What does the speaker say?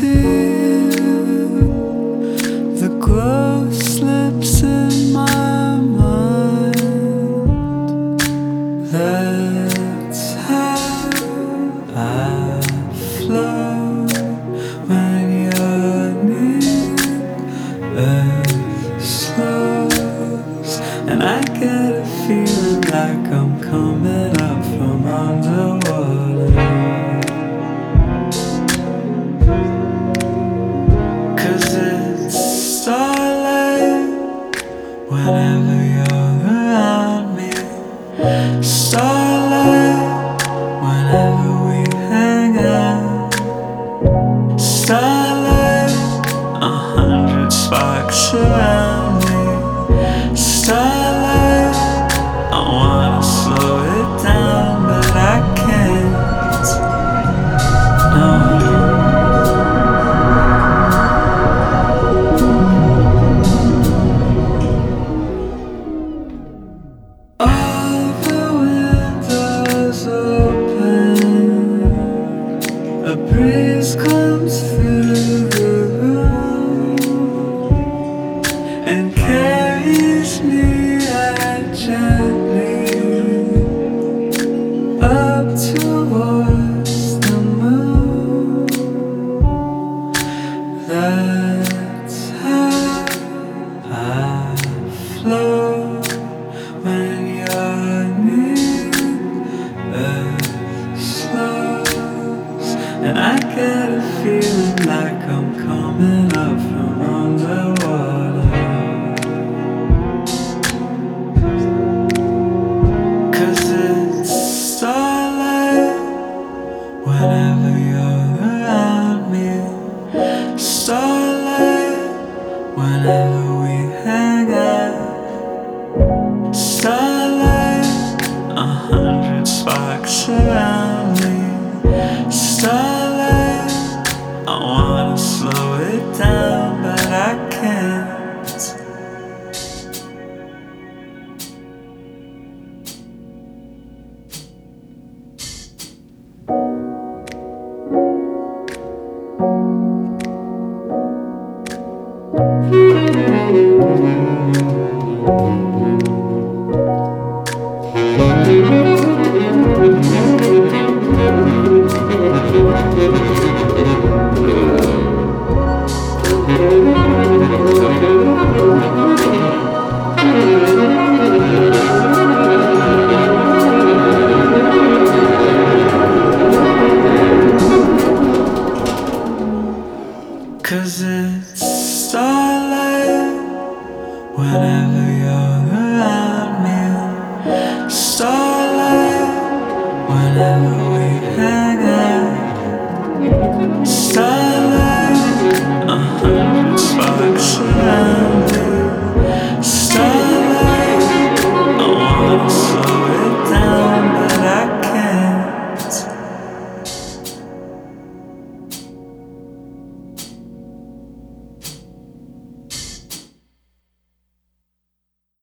feel the glow slips in my mind. That's how I flow when you're near. Earth slows, and I get a feeling like I'm coming up from underwater. 'Cause it's starlight whenever you're around me. Starlight whenever we hang out. Starlight, 100 sparks around me. Starlight, I wanna slow it down, but I can't. No. All the windows open, a breeze comes through the room and carries me gently up towards the moon. That's how I flow when you're near. Earth slows, and I get a feeling like I'm coming up from underwater. 'Cause it's starlight whenever you're around me. Starlight whenever we hang out. Starlight, 100 sparks around me. Starlight, I wanna slow it down, but I can't. Cause it's starlight whenever